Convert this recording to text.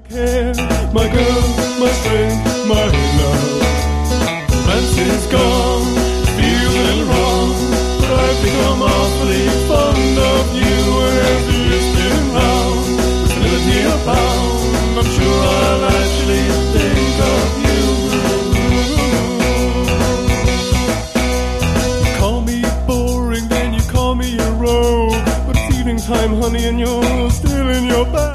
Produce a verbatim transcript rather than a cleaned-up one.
care, my girl, my strength, my love. Romance is gone, feeling wrong, but I've become awfully fond of you. As the years spin round, senility abound, I'm sure I'll actually think of you. You call me boring, then you call me a rogue, but it's evening time, honey, and you're still in your bed.